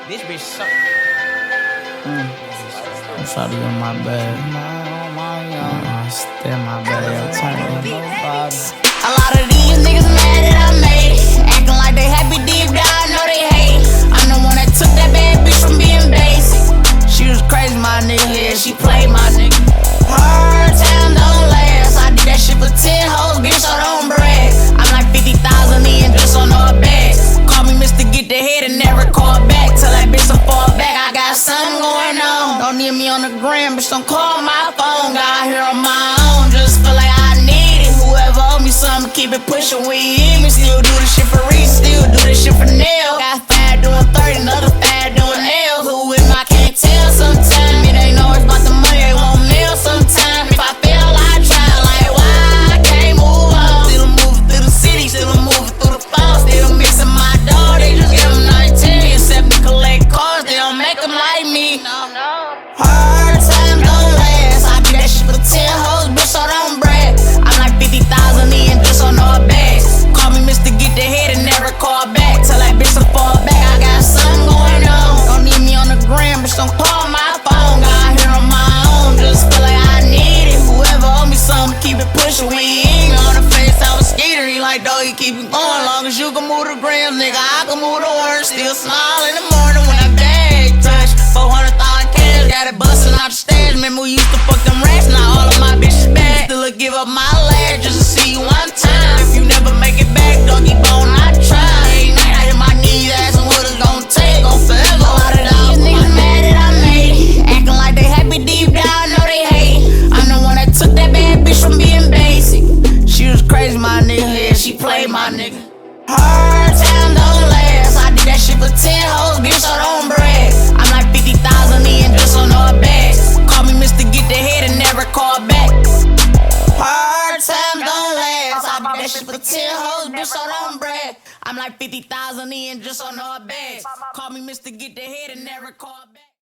This bitch suck. I'm trying to get my bag. Stay in my bag. A lot of these niggas mad that I made it. Acting like they happy deep down, I know they hate. I'm the one that took that bad bitch from being basic. She was crazy, my nigga, yeah, she played my nigga. Her time don't last. I did that shit for 10 hoes, bitch, so don't brag. I'm like 50,000 in just on her bag. Call me Mr. Get the Head and never call back. Tell that bitch to fall back, I got something going on. Don't need me on the gram, bitch, don't call my phone. Got here on my own, just feel like I need it. Whoever owe me something, keep it pushing, we in me. Still do this shit for Reese, still do this shit for Nail. Got 5 doing 30, another 5 doing L. Who am I, can't tell sometimes. It ain't always about the money, they won't mail sometimes. If I fail, I try, like why I can't move on. Still moving through the city, still moving through the phone. Still missing my dog, they just give them 19. Except to collect cars, they don't make them like me. Hard times don't last. I did that shit for 10 hoes, bitch, so don't brag. I'm like 50,000 in just on her bag. Call me Mr. Get the Head and never call back. Tell that bitch to fall back, I got something going on. Don't need me on the gram, bitch, don't call my phone. Got here on my own, just feel like I need it. Whoever owe me something, keep it pushing. We ain't on the face, I was skeeter. He like, dog, you keep it going. Long as you can move the gram, nigga, I can move the word. Still smile in the morning when that bag touch. 400,000 cash, got it bustin' out the stash. Remember we used to fuck them rats, now all of my bitches bad. Still give up my last just to see you one time. If you never make it back, doggy bone, I try. Every night I hit my knees, asking what it's gon' take, gon' forever. A lot of these niggas mad that I made it. Acting like they happy deep down, I know they hate. I'm the one that took that bad bitch from being basic. She was crazy, my nigga, yeah, she played my nigga. Her time don't last. I did that shit for 10 hoes, bitch, so don't brag. I'm like 50,000 in just on her bag. Call me Mr. Get the Head and never call back. Hard times don't last. I did that shit for 10 hoes, bitch, so don't brag. I'm like 50,000 in just on her bag. Call me Mr. Get the Head and never call back.